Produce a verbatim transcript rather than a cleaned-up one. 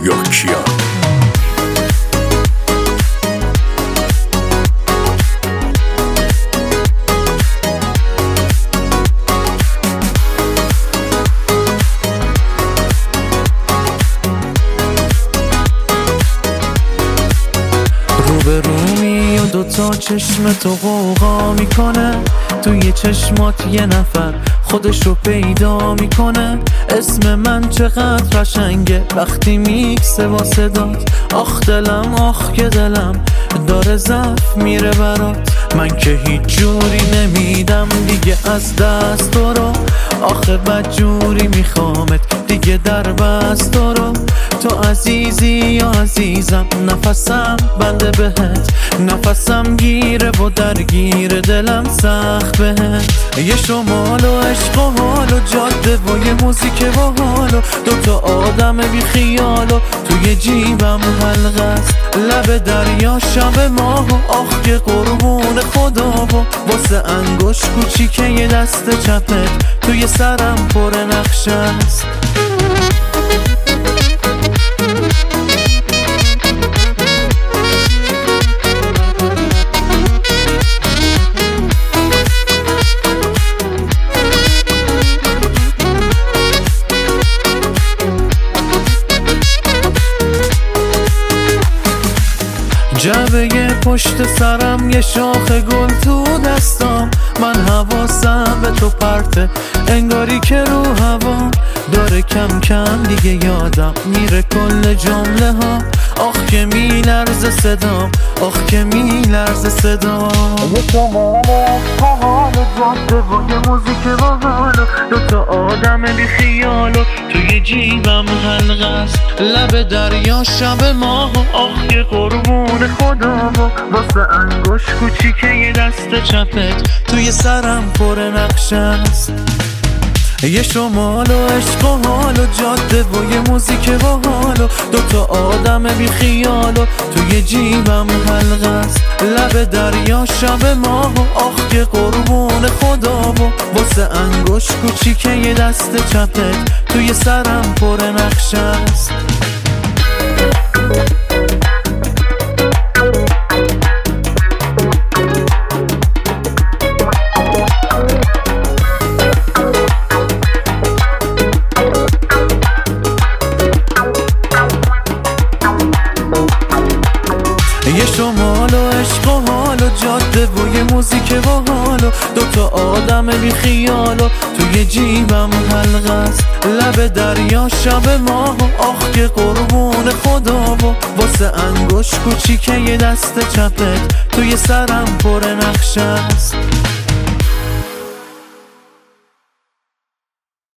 یا کیا؟ روبرومی و دوتا چشم تو قوقا میکنه، توی چشمات یه نفر خودشو پیدا میکنه. اسم من چقدر قشنگه وقتی میکسه با صدات. آخ دلم آخ که دلم داره ضعف میره برات. من که هیچ جوری نمیدم دیگه از دست تو رو. آخه بدجوری میخوامت دیگه در بست تو رو. تو عزیزی یا عزیزم، نفسم بنده بهت، نفسم گیره و درگیر دلم سخت بهت. یه شمال و عشق و حال و جاده و یه موزیک و حال و دوتا آدم بی خیال و توی جیبم حلقه است لب دریا شب ماه و آخ که قربون خدا و واسه انگوش کوچیکه یه دست چپت توی سرم پر نقش است. جعبه پشت سرم یه شاخ گل تو دستام. من حواسم به تو پرته انگاری که رو هوا داره کم کم دیگه یادم میره کل جمله ها. آخ که میلرزه صدام، آخ که میلرزه صدام. یه شمال و حال و جاده و یه موزیک و حال و دوتا آدم بی خیال و توی جیبم حلقه است لب دریا شب ماه و آخ که قربون خدا و واسه انگوش کوچیکه یه دست چپت توی سرم پر نقش است. یه شمال و عشق و حال و جاده و یه موزیک و حال و دوتا آدم بی خیال و توی جیبم حلقه است لب دریا شب ماه و آخ که قربون خدا و واسه انگوش کوچیکه یه دست چپت توی سرم پر نقش است. یه شمال و عشق و حال و جاده و یه موزیک و حال و دوتا آدم بی خیال و توی جیبم حلقه است لب دریا شب ماه و آخ که قربون خدا و واسه انگوش کوچیکه یه دست چپت توی سرم پر نقش است.